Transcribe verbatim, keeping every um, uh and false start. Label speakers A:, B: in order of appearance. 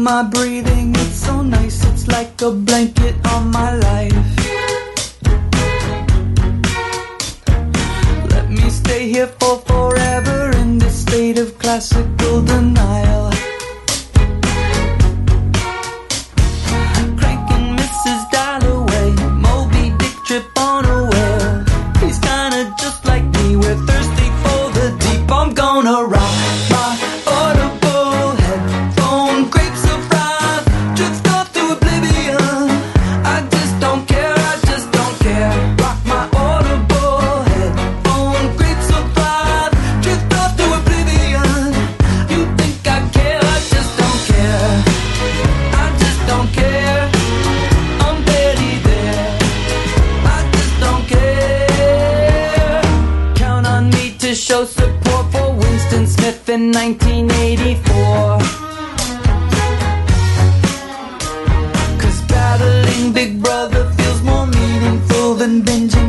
A: my breathing, it's so nice, it's like a blanket on my life. Let me stay here for forever in this state of classical denial. Cranking Missus Dalloway, Moby Dick trip on a whale. He's kinda just like me, we're thirsty for the deep. I'm gonna rock my audible headphone, grapes of wrath, drift off to oblivion. I just don't care, I just don't care. Rock my audible headphone, grapes of wrath, drift off to oblivion. You think I care, I just don't care. I just don't care. I'm barely there. I just don't care. Count on me to show support for Winston Smith in nineteen eighty-four. Cause battling Big Brother feels more meaningful than binging